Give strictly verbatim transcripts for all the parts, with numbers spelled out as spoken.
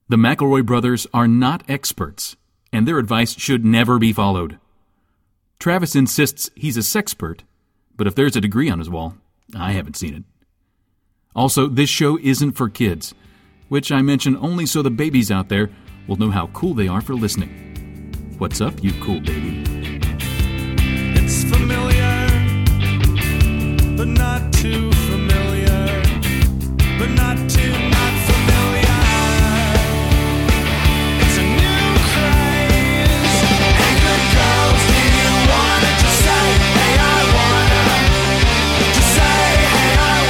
The McElroy brothers are not experts, and their advice should never be followed. Travis insists he's a sexpert, but if there's a degree on his wall, I haven't seen it. Also, this show isn't for kids, which I mention only so the babies out there will know how cool they are for listening. What's up, you cool baby? It's familiar, but not too familiar, but not too not familiar. It's a new craze. Hey, good girls, do you wanna just say, hey, I wanna? Just say, hey,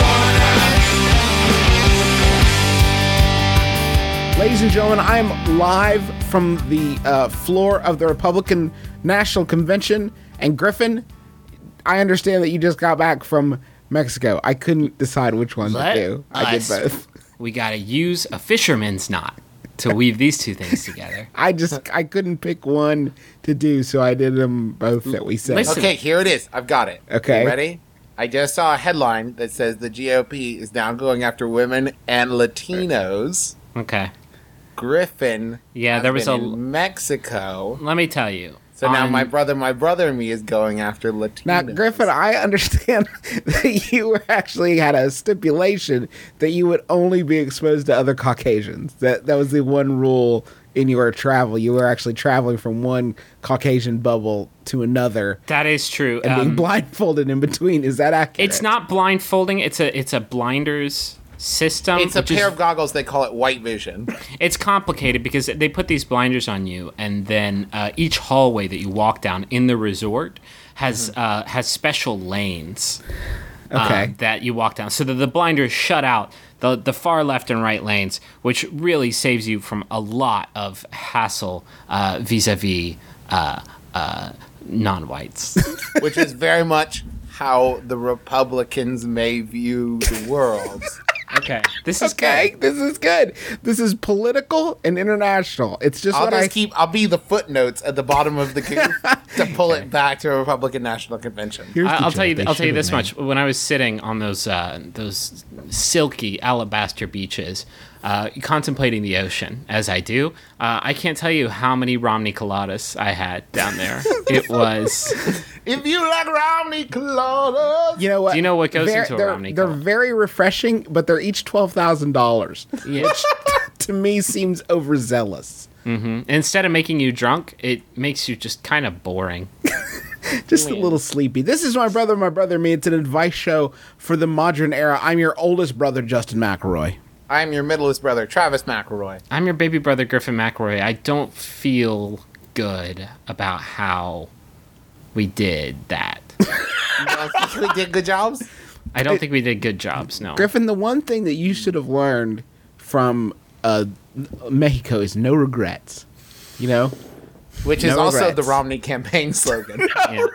I wanna. Ladies and gentlemen, I am live from the uh, floor of the Republican National Convention. And Griffin, I understand that you just got back from Mexico. I couldn't decide which one Let to do. I us- did both. We gotta use a fisherman's knot to weave these two things together. I just I couldn't pick one to do, so I did them both that we said. Listen. Okay, here it is. I've got it. Okay. You ready? I just saw a headline that says the G O P is now going after women and Latinos. Okay. Griffin Yeah, has there was been a- in Mexico. Let me tell you. So now on- my brother, my brother and me is going after Latinos. Now, Griffin, I understand that you were actually had a stipulation that you would only be exposed to other Caucasians. That that was the one rule in your travel. You were actually traveling from one Caucasian bubble to another That is true. and being Um, blindfolded in between. Is that accurate? it's not blindfolding. It's a it's a blinders system. It's a which pair is- of goggles. They call it white vision. It's complicated because they put these blinders on you, and then uh, each hallway that you walk down in the resort has uh, has special lanes. uh, Okay. that you walk down, so that the blinders shut out the the far left and right lanes, which really saves you from a lot of hassle uh, vis-a-vis uh, uh, non-whites. Which is very much how the Republicans may view the world. Okay, this is Okay, good. this is good. This is political and international. It's just I'll what just I keep. I'll be the footnotes at the bottom of the goof to pull it back to a Republican National Convention. Here's I- the I'll tell you. joke they I'll tell you should've this made. much. When I was sitting on those uh, those silky alabaster beaches, uh, contemplating the ocean, as I do, uh, I can't tell you how many Romney coladas I had down there. It was. If you like Romney coladas, You know what? Do you know what goes They're- into a they're, Romney They're Cola? very refreshing, but they're each twelve thousand dollars, Yeah. which to me seems overzealous. Instead of making you drunk, it makes you just kind of boring. Just a little sleepy. This is My Brother, My Brother, Me. It's an advice show for the modern era. I'm your oldest brother, Justin McElroy. I'm your middlest brother, Travis McElroy. I'm your baby brother, Griffin McElroy. I don't feel good about how we did that. You don't think we did good jobs? I don't think we did good jobs, no. Griffin, the one thing that you should have learned from uh, Mexico is no regrets. You know? Which is No also regrets. the Romney campaign slogan. Yeah.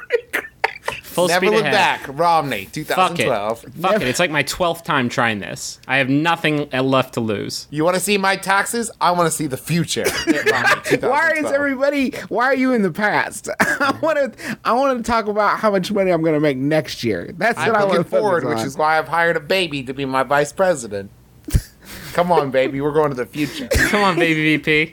Full Never speed look ahead. back, Romney, Fuck it. twenty twelve. Fuck it. It's like my twelfth time trying this. I have nothing left to lose. You want to see my taxes? I want to see the future. Mitt Romney, twenty twelve. Why is everybody? Why are you in the past? I want to. I want to talk about how much money I'm going to make next year. That's I'm what I want looking to focus forward, on. which is why I've hired a baby to be my vice president. Come on, baby, we're going to the future. Come on, baby V P.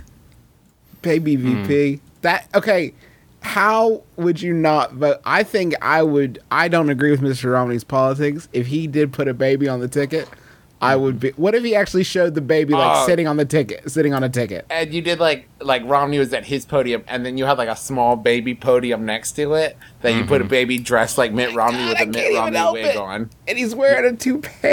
Baby V P. That okay. How would you not vote? I think I would. I don't agree with Mister Romney's politics. If he did put a baby on the ticket, I would be. What if he actually showed the baby like Oh. sitting on the ticket, sitting on a ticket? And you did like like Romney was at his podium, and then you had like a small baby podium next to it that you put a baby dressed like Mitt Romney with I a can't Mitt even Romney help wig it. on. And he's wearing a toupee.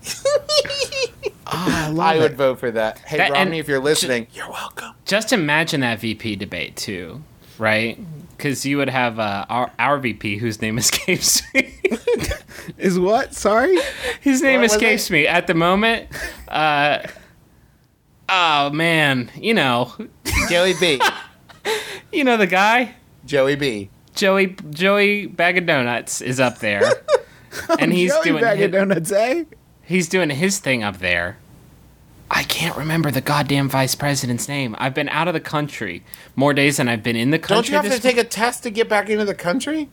Oh, I love I it. would vote for that. Hey That- and Romney, if you're listening, you're welcome. Just imagine that V P debate, too, right? Because you would have uh, our, our V P, whose name escapes me. Is what? Sorry. His name What was escapes it? me at the moment. Uh, oh, man. You know. Joey B. You know the guy? Joey B. Joey Joey Bag of Donuts is up there. And he's Joey doing Bag his, of Donuts, eh? he's doing his thing up there. I can't remember the goddamn vice president's name. I've been out of the country more days than I've been in the country. Don't you have to this take a test to get back into the country?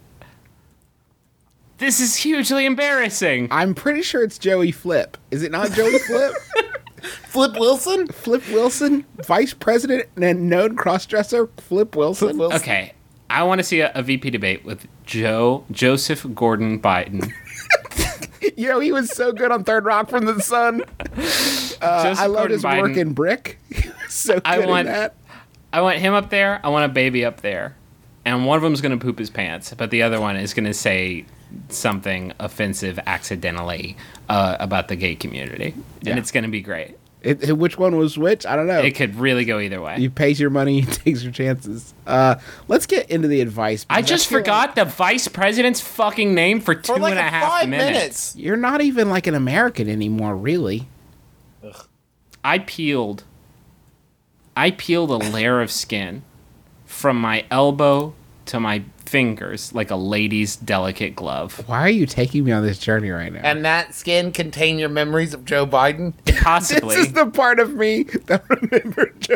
This is hugely embarrassing. I'm pretty sure it's Joey Flip. Is it not Joey Flip? Flip Wilson? Flip Wilson, vice president and known crossdresser, Flip Wilson. Flip Wilson. Okay, I want to see a, a V P debate with Joe Joseph Gordon Biden. You know, he was so good on Third Rock from the Sun. Uh, Joseph I loved Gordon his work Biden. in Brick. He was so good I want- in that. I want him up there. I want a baby up there, and one of them is going to poop his pants, but the other one is going to say something offensive accidentally uh, about the gay community, Yeah. and it's going to be great. It, it- which one was which? I don't know. It could really go either way. You pays your money, you takes your chances. Uh, let's get into the advice. I because just feel forgot the vice president's fucking name for two For like and a a half five minutes. minutes. like, you're not even like an American anymore, really. I peeled. I peeled a layer of skin from my elbow to my fingers like a lady's delicate glove. Why are you taking me on this journey right now? And that skin contain your memories of Joe Biden? Possibly. This is the part of me that remember Joe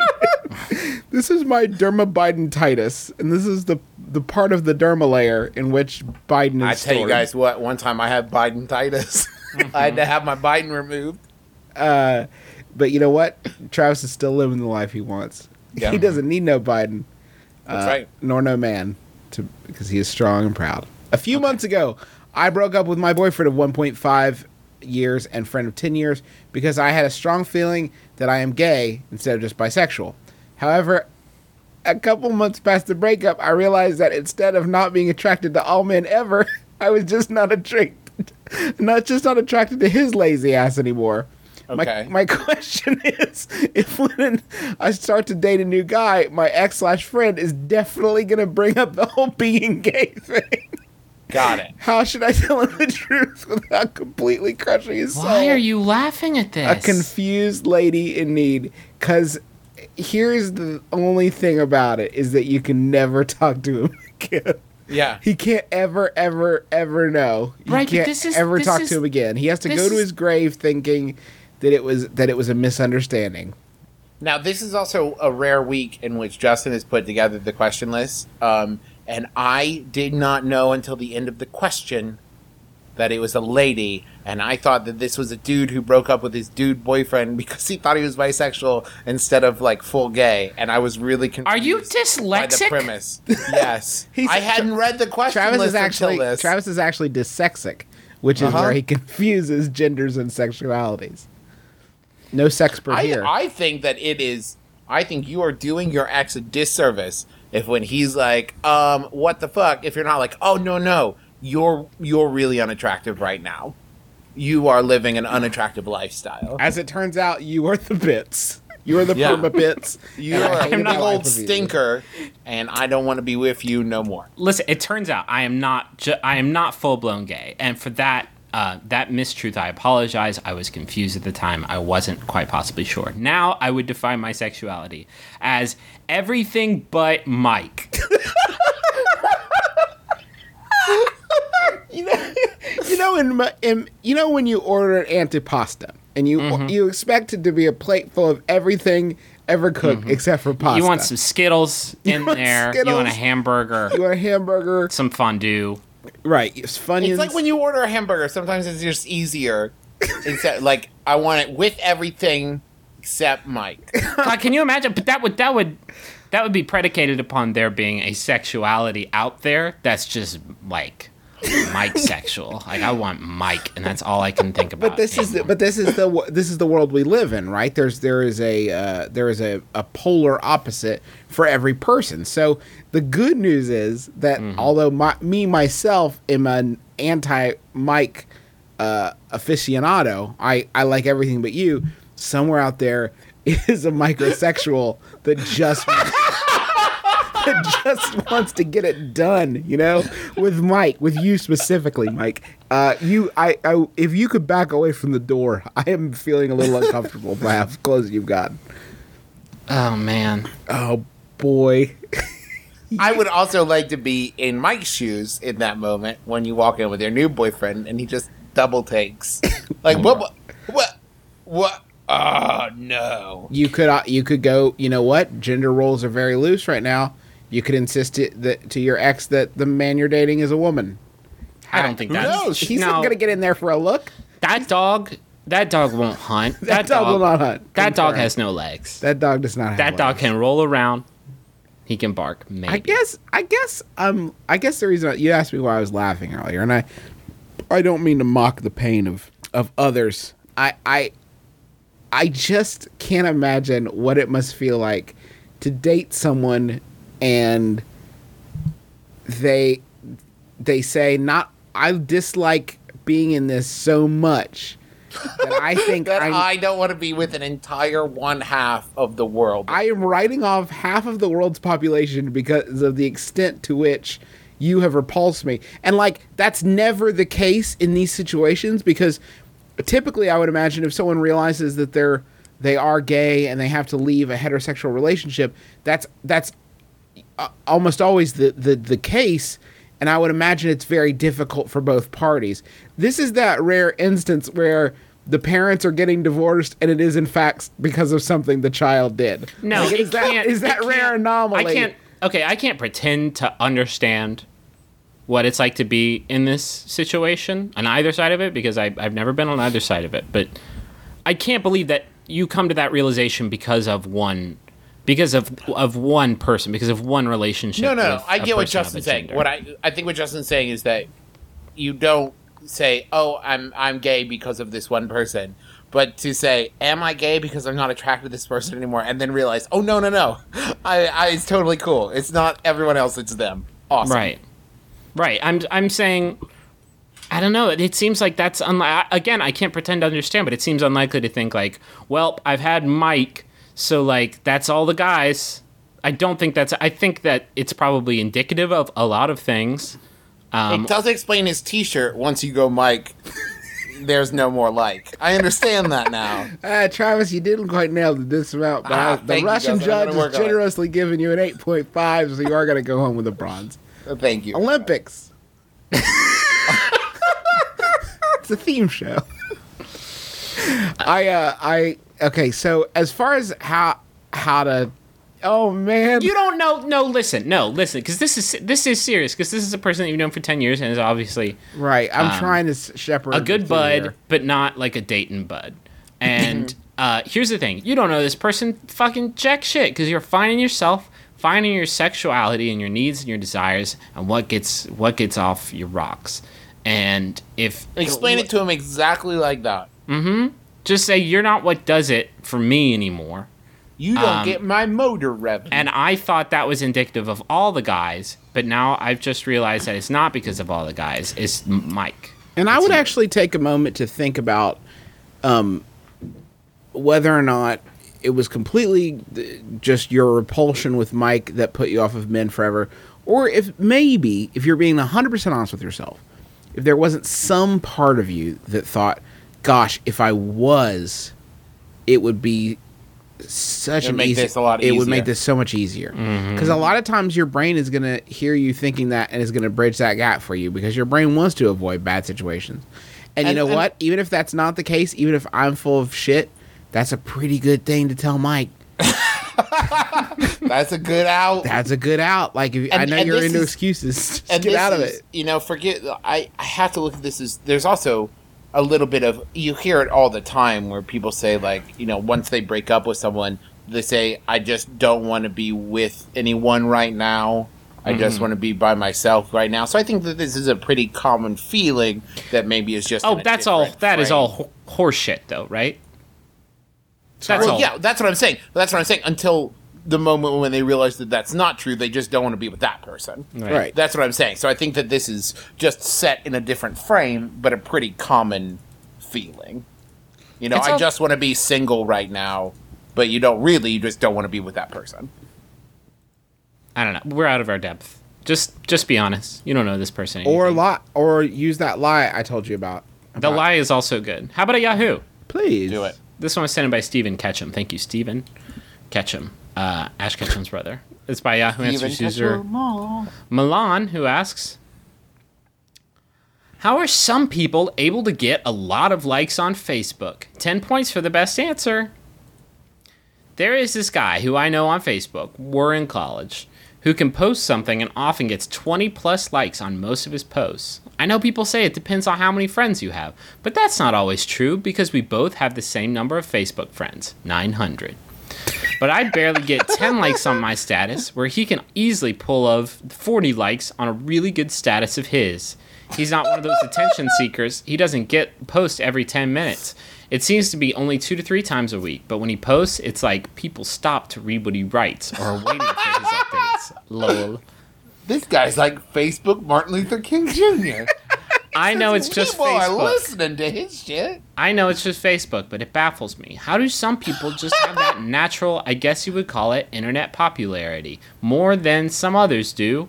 Biden. This is my derma Biden-titis, and this is the the part of the derma layer in which Biden is I tell you stored. guys what, one time I had Biden-titis. I had to have my Biden removed. Uh, but you know what? Travis is still living the life he wants. Yeah. He doesn't need no Biden, That's uh, right. nor no man, to because he is strong and proud. A few months ago, I broke up with my boyfriend of one point five years and friend of ten years because I had a strong feeling that I am gay instead of just bisexual. However, a couple months past the breakup, I realized that instead of not being attracted to all men ever, I was just not attracted, not just not attracted to his lazy ass anymore. Okay. My, my question is, if when I start to date a new guy, my ex slash friend is definitely going to bring up the whole being gay thing. Got it. How should I tell him the truth without completely crushing his soul? Why are you laughing at this? A confused lady in need? Because here's the only thing about it is that you can never talk to him again. Yeah. He can't ever, ever, ever know. You Right, but can't this is- ever this talk is- to him again. He has to this go to is- his grave thinking that it was that it was a misunderstanding. Now, this is also a rare week in which Justin has put together the question list. Um, and I did not know until the end of the question that it was a lady. And I thought that this was a dude who broke up with his dude boyfriend because he thought he was bisexual instead of like full gay. And I was really confused. Are you By the dyslexic? premise. Yes. He's- I hadn't read the question Travis list is actually until this. Travis is actually dyslexic, which is Uh-huh. where he confuses genders and sexualities. No sexpert I, here. I think that it is. I think you are doing your ex a disservice if when he's like, um, what the fuck? If you're not like, oh no no, you're you're really unattractive right now. You are living an unattractive lifestyle. As it turns out, you are the bits. You are the Yeah. perma bits. You and I are hated a the big life old of you. stinker, and I don't want to be with you no more. Listen, it turns out I am not. Ju- I am not full blown gay, and for that, uh, that mistruth, I apologize. I was confused at the time. I wasn't quite possibly sure. Now I would define my sexuality as everything but Mike. You know, you know, in, my- in you know when you order an antipasta and you Mm-hmm. you expect it to be a plate full of everything ever cooked except for pasta. You want some Skittles in want there. You want a Skittles? hamburger, You want a hamburger, some fondue. right? It's Funyuns. It's like when you order a hamburger. Sometimes it's just easier. Instead, like I want it with everything except Mike. God, can you imagine? But that would that would that would be predicated upon there being a sexuality out there that's just like Mike sexual. Like I want Mike, and that's all I can think about. But this is the, anymore. but this is the wo- this is the world we live in, right? There's there is a uh, there is a, a polar opposite for every person. So the good news is that Mm-hmm. although my, me myself am an anti Mike uh, aficionado, I I like everything but you. Somewhere out there is a microsexual that just that just wants to get it done, you know, with Mike, with you specifically, Mike. Uh, you, I, I, if you could back away from the door, I am feeling a little uncomfortable by how close you've gotten. Oh man. Oh boy, I would also like to be in Mike's shoes in that moment when you walk in with your new boyfriend and he just double takes. Like what? What? What? what? Oh no! you could, uh, you could go. You know what? Gender roles are very loose right now. You could insist it, that to your ex that the man you're dating is a woman. I don't think Who that's knows? He's no, not gonna get in there for a look. that dog that dog won't hunt. That, dog, will not hunt. That dog Confirmed. has no legs. That dog does not have That dog legs. can roll around. He can bark. Maybe. I guess. I guess. Um. I guess the reason you asked me why I was laughing earlier, and I, I don't mean to mock the pain of of others. I I, I just can't imagine what it must feel like to date someone and they they say not I dislike being in this so much that I think That I'm, I don't want to be with an entire one half of the world. I am writing off half of the world's population because of the extent to which you have repulsed me. And like that's never the case in these situations because typically I would imagine if someone realizes that they're they are gay and they have to leave a heterosexual relationship, that's that's uh, almost always the, the the case. And I would imagine it's very difficult for both parties. This is that rare instance where the parents are getting divorced and it is in fact because of something the child did. No, Like, it is that, can't- is that it rare can't- anomaly? I can't. Okay, I can't pretend to understand what it's like to be in this situation on either side of it because I, I've never been on either side of it. But I can't believe that you come to that realization because of one, because of of one person, because of one relationship. No, no, no. with I a get what person of a Justin's saying. gender. What I I think what Justin's saying is that you don't say, "Oh, I'm I'm gay because of this one person," but to say, "Am I gay because I'm not attracted to this person anymore?" and then realize, "Oh no, no, no, I, I it's totally cool. It's not everyone else. It's them." Awesome. Right. Right. I'm I'm saying I don't know. It, it seems like that's unli- again, I can't pretend to understand, but it seems unlikely to think like, well, I've had Mike, so like that's all the guys. I don't think that's I think that it's probably indicative of a lot of things. Um, It does explain his T-shirt. Once you go, Mike, there's no more like. I understand that now. Uh, Travis, you didn't quite nail the dismount, but Ah, I- the thank you, Russian Justin. I'm judge gonna work is on it. generously giving you an eight point five, so you are going to go home with a bronze. Thank you. Olympics. It's a theme show. I, uh, I, okay, so as far as how, how to, oh man. you don't know. No, listen. No, listen, because this is this is serious. Because this is a person that you've known for ten years and is obviously Right, I'm um, trying to s- shepherd a good through bud, here. but not like a Dayton bud. And uh, here's the thing: you don't know this person fucking jack shit because you're finding yourself, finding your sexuality and your needs and your desires, and what gets what gets off your rocks. And if Explain it to him exactly like that. just say you're not what does it for me anymore. You don't Um, get my motor revenue. And I thought that was indicative of all the guys, but now I've just realized that it's not because of all the guys. It's M- Mike. And I It's would you. actually take a moment to think about um, whether or not it was completely th- just your repulsion with Mike that put you off of men forever, or if maybe, if you're being one hundred percent honest with yourself, if there wasn't some part of you that thought, gosh, if I was, it would be such It would an make easy, this a lot it would make easier. this so much easier. Mm-hmm. Because a lot of times your brain is going to hear you thinking that and is going to bridge that gap for you because your brain wants to avoid bad situations. And, you And- know and- what? Even if that's not the case, even if I'm full of shit, that's a pretty good thing to tell Mike. That's a good out. That's a good out. Like, if, I And- know and you're this into is- excuses. Just and get this out of is, it. You know, forget. I, I have to look at this as there's also a little bit of you hear it all the time where people say like, you know, once they break up with someone, they say, I just don't want to be with anyone right now. I just Mm-hmm. want to be by myself right now. So I think that this is a pretty common feeling that maybe is just. Oh, in a that's all. different That is frame. all ho- horseshit, though, right? That's Well, all. yeah, that's what I'm saying. That's what I'm saying. Until the moment when they realize that that's not true, they just don't want to be with that person. Right. That's what I'm saying. So I think that this is just set in a different frame, but a pretty common feeling. You know, It's I al- just want to be single right now, but you don't really. You just don't want to be with that person. I don't know. We're out of our depth. Just, just be honest. You don't know this person. Or anything. lie, or use that lie I told you about. The about- lie is also good. How about a Yahoo? Please Do it. This one was sent in by Stephen Ketchum. Thank you, Stephen Ketchum. Uh, Ash Ketchum's brother. It's by Yahoo Answers user Milan, who asks, how are some people able to get a lot of likes on Facebook? ten points for the best answer. There is this guy who I know on Facebook, we're in college, who can post something and often gets twenty plus likes on most of his posts. I know people say it depends on how many friends you have, but that's not always true because we both have the same number of Facebook friends, nine hundred. But I barely get ten likes on my status, where he can easily pull of forty likes on a really good status of his. He's not one of those attention seekers. He doesn't get post every ten minutes. It seems to be only two to three times a week, but when he posts, it's like people stop to read what he writes or are waiting for his updates. Lol. This guy's like Facebook Martin Luther King Junior I know it's just People are Facebook. listening to his shit. I know it's just Facebook, but it baffles me. How do some people just have that natural, I guess you would call it, internet popularity, more than some others do?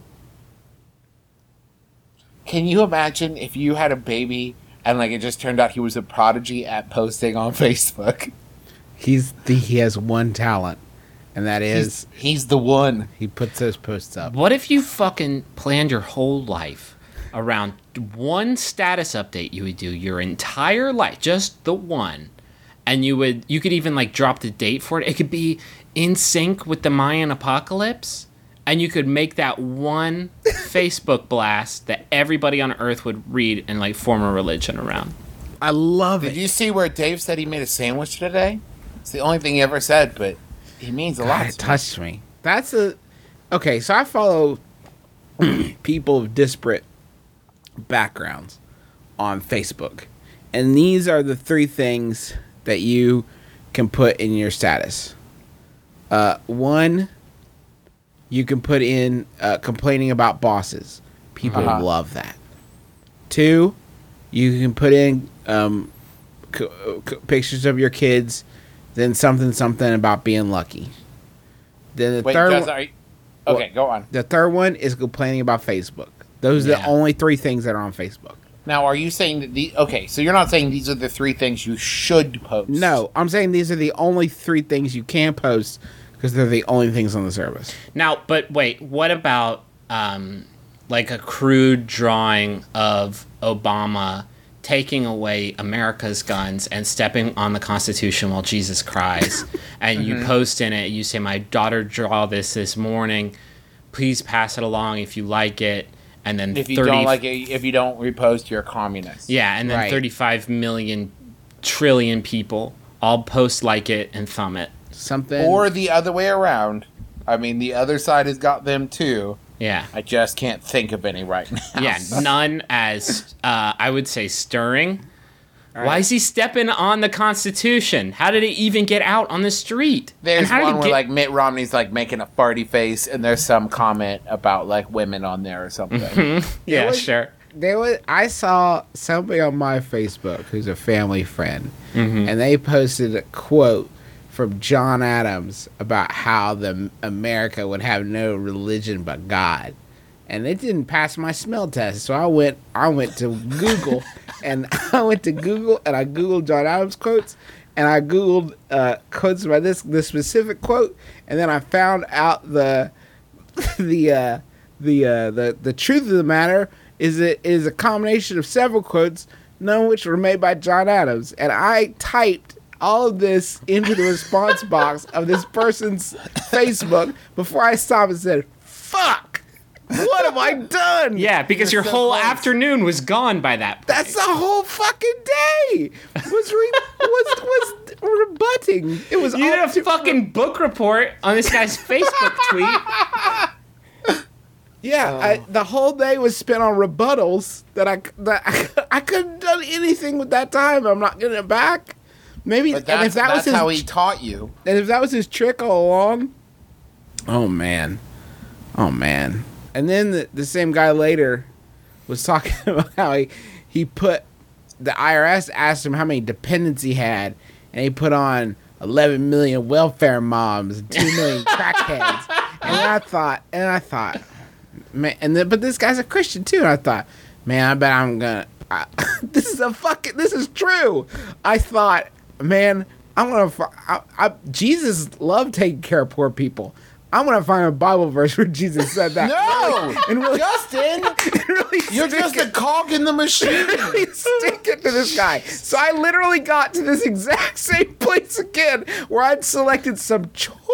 Can you imagine if you had a baby and like it just turned out he was a prodigy at posting on Facebook? He's the, he has one talent, and that is He's, he's the one. he puts those posts up. What if you fucking planned your whole life around one status update you would do your entire life, just the one, and you would you could even like drop the date for it. It could be in sync with the Mayan apocalypse, and you could make that one Facebook blast that everybody on Earth would read and like form a religion around. I love Did it. you see where Dave said he made a sandwich today? It's the only thing he ever said, but he means a God, lot. it to me. touched me. That's a okay. So I follow people of disparate backgrounds on Facebook, and these are the three things that you can put in your status. Uh, one, you can put in uh, complaining about bosses. People Uh-huh. love that. Two, you can put in um, c- c- pictures of your kids, then something something about being lucky. Then the Wait, third Jess, one, are you- okay, go on. the third one is complaining about Facebook. Those are the Yeah. only three things that are on Facebook. Now, are you saying that the okay? So you're not saying these are the three things you should post? No, I'm saying these are the only three things you can post because they're the only things on the service. Now, but wait, what about um, like a crude drawing of Obama taking away America's guns and stepping on the Constitution while Jesus cries, and you post in it, you say, "My daughter draw this this morning. Please pass it along if you like it." And then If you thirty don't like it, if you don't repost, you're a communist. yeah, and then Right. thirty-five million trillion people all post, like it, and thumb it. Something. Or the other way around. I mean, the other side has got them too. Yeah. I just can't think of any right now. Yeah, none as, uh, I would say, stirring. Why is he stepping on the Constitution? How did it even get out on the street? There's And how did one it where get- like Mitt Romney's like making a farty face, and there's some comment about like women on there or something. yeah, was- sure. There was I saw somebody on my Facebook who's a family friend, and they posted a quote from John Adams about how the America would have no religion but God, and it didn't pass my smell test. So I went I went to Google, and I went to Google and I googled John Adams quotes, and I googled uh, quotes by this this specific quote, and then I found out the the uh, the uh, the the truth of the matter is it is a combination of several quotes, none of which were made by John Adams. And I typed all of this into the response box of this person's Facebook before I stopped and said, "Fuck! What have I done?" Yeah, because your so whole close. afternoon was gone by that point. That's the whole fucking day. Was re- was was rebutting. It was You all did a fucking book report on this guy's Facebook tweet. Yeah, I, the whole day was spent on rebuttals that I that I, I couldn't have done anything with that time. I'm not getting it back. Maybe, But and that's, if that that's was his, how he taught you. and if that was his trick all along, oh man, oh man. And then the, the same guy later was talking about how he he put the I R S asked him how many dependents he had, and he put on eleven million welfare moms and two million crackheads. And I thought, and I thought. Man, and then, but this guy's a Christian too. And I thought, man, I bet I'm gonna. I, this is a fucking. This is true. I thought, man, I'm gonna. fi- I, I, Jesus loved taking care of poor people. I'm gonna find a Bible verse where Jesus said that. No, and really, Justin, and really you're stick just it- a cog in the machine. really stick it to this guy. So I literally got to this exact same place again where I'd selected some choice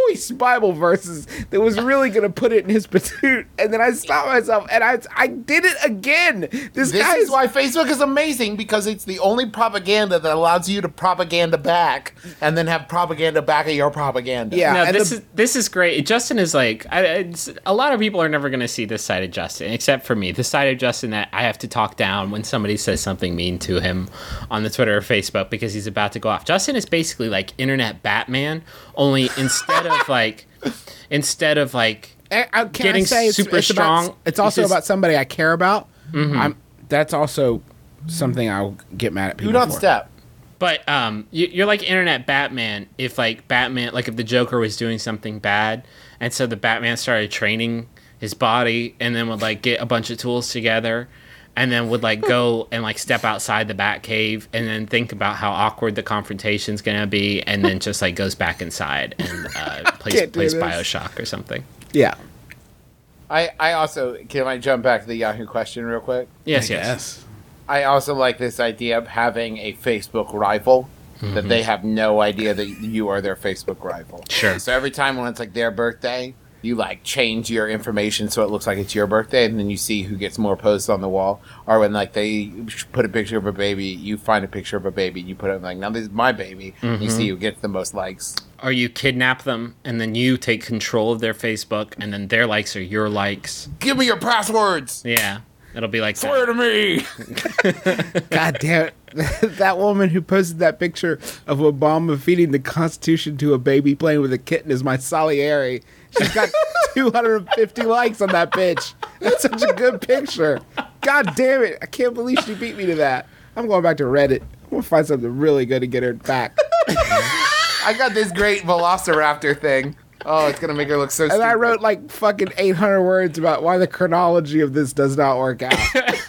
choice Bible verses that was really going to put it in his patoot. And then I stopped myself and I I did it again. This, This guy is why Facebook is amazing, because it's the only propaganda that allows you to propaganda back and then have propaganda back of your propaganda. Yeah. No, and this the- is this is great. Justin is like, I, it's, a lot of people are never going to see this side of Justin, except for me. The side of Justin that I have to talk down when somebody says something mean to him on the Twitter or Facebook because he's about to go off. Justin is basically like internet Batman, only instead of like, instead of like I, I, can getting I say it's, super it's about- strong, it's also he just- about somebody I care about. I'm, that's also something I'll get mad at people Do not for. step. But um, you, you're like internet Batman. If like Batman, like if the Joker was doing something bad, and so the Batman started training his body, and then would like get a bunch of tools together, and then would like go and like step outside the Batcave, and then think about how awkward the confrontation's gonna be, and then just like goes back inside and uh, plays Can't do plays this. Bioshock or something. Yeah. I, I also, can I jump back to the Yahoo question real quick? Yes, I yes. guess. I also like this idea of having a Facebook rival that they have no idea that you are their Facebook rival. Sure. So every time when it's like their birthday, you like change your information so it looks like it's your birthday, and then you see who gets more posts on the wall. Or when like they put a picture of a baby, you find a picture of a baby, you put it like, now this is my baby, and you see who gets the most likes. Or you kidnap them, and then you take control of their Facebook, and then their likes are your likes. Give me your passwords. Yeah, it'll be like Swear that. to me. God damn it. That woman who posted that picture of Obama feeding the Constitution to a baby playing with a kitten is my Salieri. She's got two hundred fifty likes on that bitch. That's such a good picture. God damn it. I can't believe she beat me to that. I'm going back to Reddit. I'm going to find something really good to get her back. I got this great Velociraptor thing. Oh, it's gonna make her look so And stupid. I wrote like fucking eight hundred words about why the chronology of this does not work out.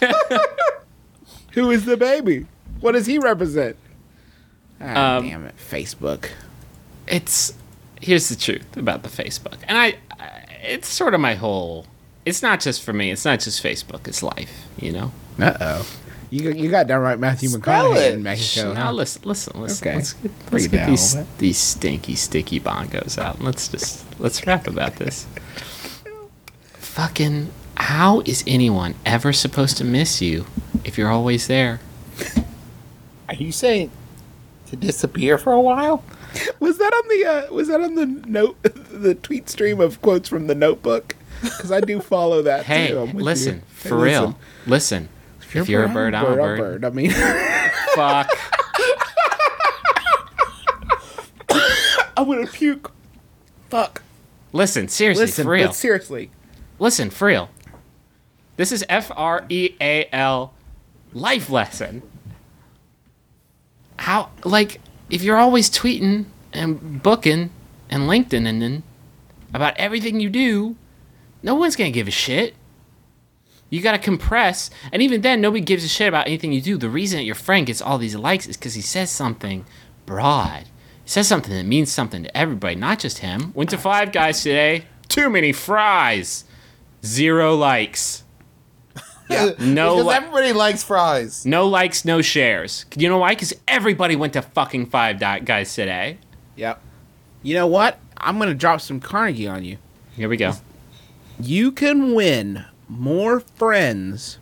Who is the baby? What does he represent? Ah, Um, damn it. Facebook. It's here's the truth about the Facebook, and I, I it's sort of my whole. It's not just for me. It's not just Facebook. It's life. You know. Uh oh. You you got downright Matthew Spell McConaughey it. in Mexico. Now huh? listen, listen, listen. Okay. Let's get, Bring let's it get down these a little bit. these stinky, sticky bongos out. Let's just let's rap about this. Fucking, how is anyone ever supposed to miss you if you're always there? Are you saying to disappear for a while? Was that on the uh, was that on the note the tweet stream of quotes from the Notebook? Because I do follow that. Hey, too. I'm with listen, you. for Hey, real, listen. If you're a bird, I'm a bird. I mean, Fuck. I'm gonna puke. Fuck. Listen, seriously, Listen, for real. but seriously. Listen, for real. This is F R E A L life lesson. How, like, if you're always tweeting and booking and LinkedIn and then about everything you do, no one's gonna give a shit. You gotta compress, and even then, nobody gives a shit about anything you do. The reason that your friend gets all these likes is because he says something broad. He says something that means something to everybody, not just him. Went to Five Guys today. Too many fries. Zero likes. No because li- everybody likes fries. No likes, no shares. You know why? Because everybody went to fucking Five Di- Guys today. Yep. You know what? I'm gonna drop some Carnegie on you. Here we go. You can win more friends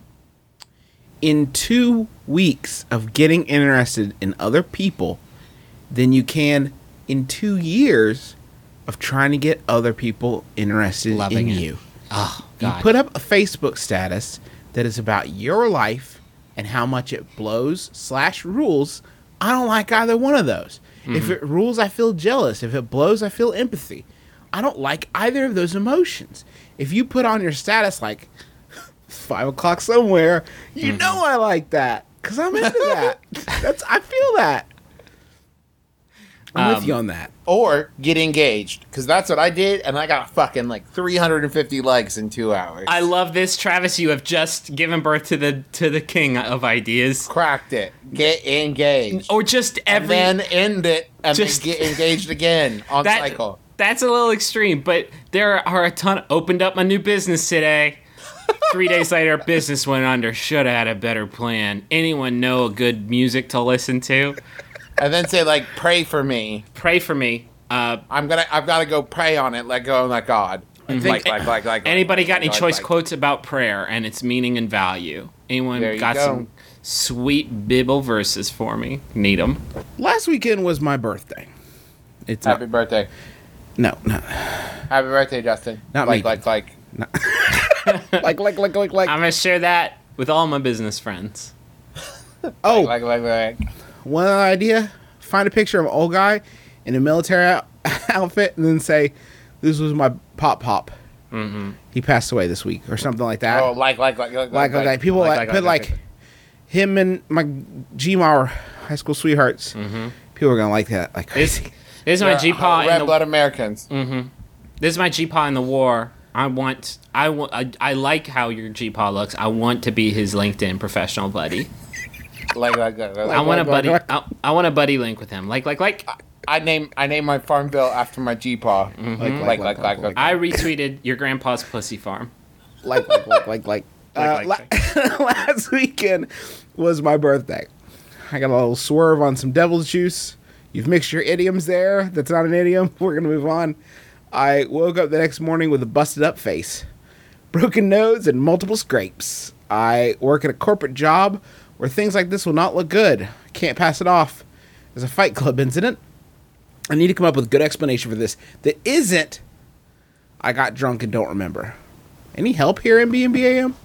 in two weeks of getting interested in other people than you can in two years of trying to get other people interested Loving in it. you. Oh, You God. put up a Facebook status that is about your life and how much it blows slash rules. I don't like either one of those. If it rules, I feel jealous. If it blows, I feel empathy. I don't like either of those emotions. If you put on your status like five o'clock somewhere, you know I like that because I'm into that. That's I feel that. I'm with Um, you on that. Or get engaged, because that's what I did, and I got fucking like three hundred fifty likes in two hours. I love this, Travis. You have just given birth to the to the king of ideas, cracked it. Get engaged. or just and every. then end it and Just- then get engaged again on that, cycle. That's a little extreme, but there are a ton. Opened up my new business today. Three days later, business went under. Should have had a better plan. Anyone know a good music to listen to? And then say like, pray for me. Pray for me. Uh, I'm gonna. I've got to go pray on it. Let go and let God. think- like, like, like, like. Anybody like, got any like, choice like. quotes about prayer and its meaning and value? Anyone There you got go. some sweet Bible verses for me? Need them? Last weekend was my birthday. It's Happy not, birthday. no, no, Happy birthday, Justin. Not like, me. like, like. like, like, like, like, like. I'm gonna share that with all my business friends. Oh, Like, like, like. one other idea: find a picture of an old guy in a military out- outfit, and then say, "This was my pop pop. Mm-hmm. He passed away this week," or something like that. Oh, like, like, like, like, like, like, like, people like, like, put like, like. him and my G M A are high school sweethearts. Mm-hmm. People are gonna like that like This, crazy. this is my G P A Red in the blood Americans. Mm-hmm. This is my G P A in the war. I want. I want. I, I like how your G P A looks. I want to be his LinkedIn professional buddy. Like, like, like, like. I want a like, buddy. like. I, I want a buddy link with him. Like, like, like. I name I name my farm bill after my G P A. Like, Like, like, like, like, like. I retweeted your grandpa's pussy farm. like, like, like, like, like. Uh, Like, la- last weekend was my birthday. I got a little swerve on some devil's juice. You've mixed your idioms there. That's not an idiom. We're gonna move on. I woke up the next morning with a busted up face, broken nose, and multiple scrapes. I work at a corporate job where things like this will not look good. Can't pass it off as a Fight Club incident. I need to come up with a good explanation for this that isn't I got drunk and don't remember. Any help here, M B M B A M?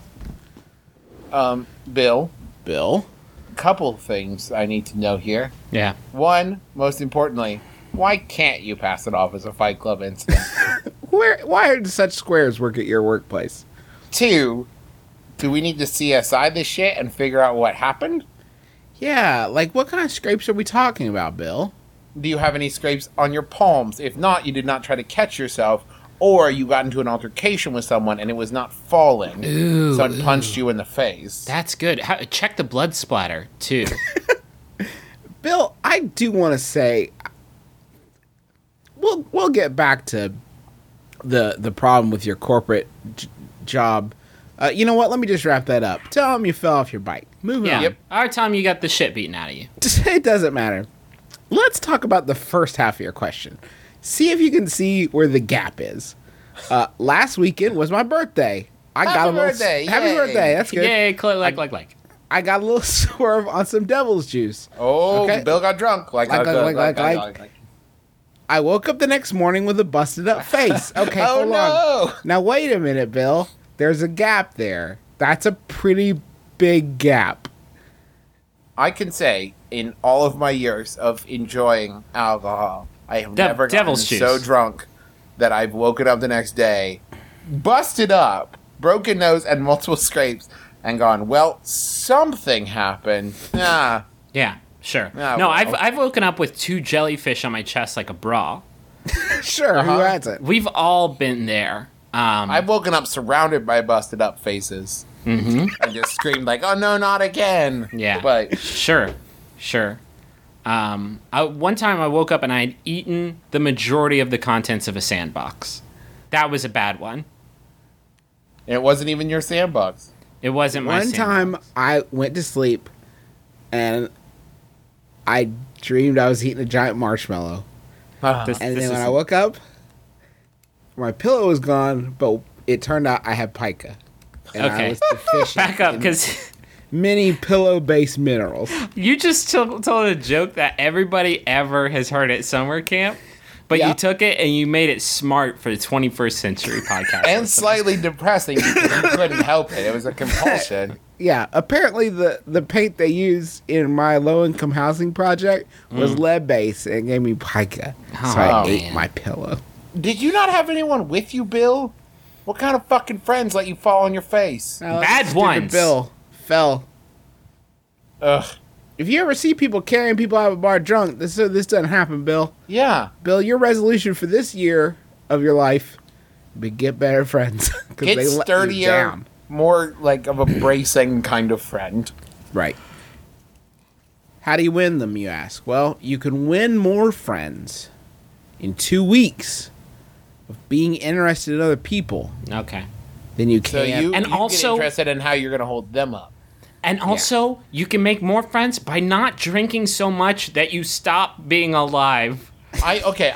Um, Bill, Bill? couple things I need to know here. Yeah. One, most importantly, why can't you pass it off as a Fight Club incident? Where? Why do such squares work at your workplace? Two, do we need to C S I this shit and figure out what happened? Yeah, like what kind of scrapes are we talking about, Bill? Do you have any scrapes on your palms? If not, you did not try to catch yourself, or you got into an altercation with someone and it was not falling. Ooh, someone ooh. punched you in the face. That's good. How, check the blood splatter too. Bill, I do want to say we'll we'll get back to the the problem with your corporate j- job. Uh, you know what? Let me just wrap that up. Tell them you fell off your bike. Moving Yeah. on. Yep. Our time you got the shit beaten out of you. It doesn't matter. Let's talk about the first half of your question. See if you can see where the gap is. Uh, last weekend was my birthday. I got Happy a little birthday, happy yay. birthday. That's good. Yay, cl- like, like, like. I got a little swerve on some devil's juice. Oh, Okay. Bill got drunk. Like, Like, like, like, like, like, like, like. I woke up the next morning with a busted up face. Okay, Oh, hold on. no. Now wait a minute, Bill. There's a gap there. That's a pretty big gap. I can say, in all of my years of enjoying alcohol, I have Dev- never gotten devil's juice. so drunk that I've woken up the next day, busted up, broken nose, and multiple scrapes, and gone, well, something happened. Ah, Yeah, sure. Oh, no, well. I've I've woken up with two jellyfish on my chest like a bra. Sure, who Uh-huh. hasn't? We've all been there. Um, I've woken up surrounded by busted up faces. mhm. And just screamed like, oh no, not again. Yeah. But Sure, sure. Um, I, one time I woke up and I had eaten the majority of the contents of a sandbox. That was a bad one. it wasn't even your sandbox. It wasn't my One sandbox. time I went to sleep and I dreamed I was eating a giant marshmallow. Ah. This- And this then when is- I woke up, my pillow was gone, but it turned out I had pica. And I Okay. was deficient Back up, in because many pillow-based minerals. you just told, told a joke that everybody ever has heard at summer camp, but Yeah. you took it and you made it smart for the twenty-first century podcast. And listeners. slightly depressing because you couldn't help it. It was a compulsion. Yeah, apparently the, the paint they used in my low-income housing project was lead-based and gave me pica. so I Oh, ate man. my pillow. Did you not have anyone with you, Bill? What kind of fucking friends let you fall on your face? Now, Bad stupid ones. Bill fell. Ugh. If you ever see people carrying people out of a bar drunk, this this doesn't happen, Bill. Yeah. Bill, your resolution for this year of your life be get better friends. 'Cause Get they let you sturdier, down. more like of a bracing kind of friend. Right. How do you win them, you ask? Well, you can win more friends in two weeks of being interested in other people Okay. than you So can. you, And you also- get interested in how you're going to hold them up. And also, you can make more friends by not drinking so much that you stop being alive. I okay. I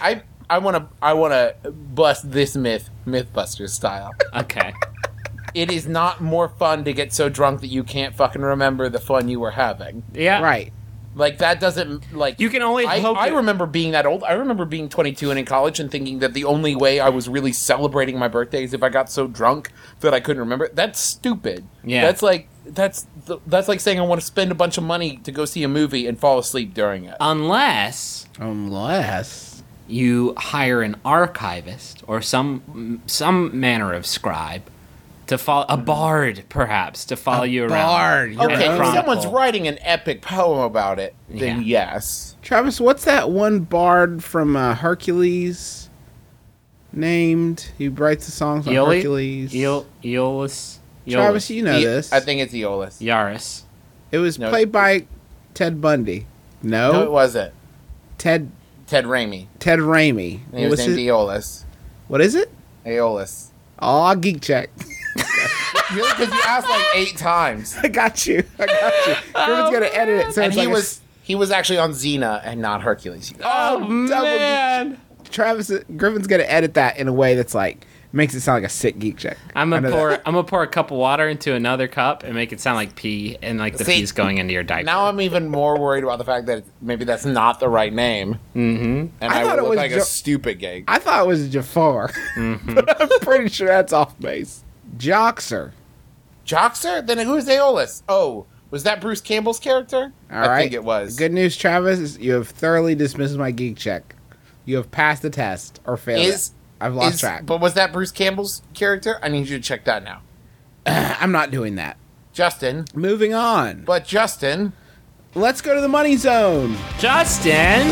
I want to I want to bust this myth, MythBusters style. Okay. It is not more fun to get so drunk that you can't fucking remember the fun you were having. Yeah. Right. Like, that doesn't, like... You can only I, hope I that- remember being that old. I remember being twenty-two and in college and thinking that the only way I was really celebrating my birthday is if I got so drunk that I couldn't remember it. That's stupid. Yeah. That's like... That's that's like saying I want to spend a bunch of money to go see a movie and fall asleep during it. Unless Unless. you hire an archivist or some some manner of scribe to follow a bard, perhaps, to follow you around. bard, you and Okay, if know? chronicle. someone's writing an epic poem about it, then Yeah. yes. Travis, what's that one bard from uh, Hercules named? He writes the songs on Iole- Hercules. Eol- Aeolus. Travis, Aeolus. you know E- this. I think it's Aeolus. Yaris. it was No. played by Ted Bundy. No, No, it wasn't. Ted Ted Raimi. Ted Raimi. And he was What's named it? Aeolus. What is it? Aeolus. Oh, geek check. Really? Because you asked like eight times. I got you. I got you. Griffin's gonna edit it. So And it's he like a was he was actually on Xena and not Hercules. Oh, double man. Travis Griffin's gonna edit that in a way that's like makes it sound like a sick geek check. I'm I gonna know pour. that. I'm gonna pour a cup of water into another cup and make it sound like pee, and like the See, pee's going into your diaper. Now I'm even more worried about the fact that maybe that's not the right name. Mm-hmm. And I I, thought would it look was like Jo- a stupid gay. I thought it was Jafar, Mm-hmm. but I'm pretty sure that's off base. Joxer. Joxer? Then who's Aeolus? Oh, was that Bruce Campbell's character? All I right. think it was. Good news, Travis. You have thoroughly dismissed my geek check. You have passed the test or failed Is it. I've lost is- track. But was that Bruce Campbell's character? I need you to check that now. I'm not doing that. Justin. Moving on. But Justin, Let's go to the money zone. Justin.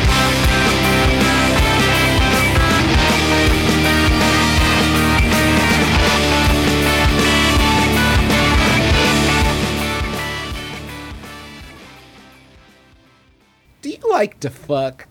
Do you like to fuck?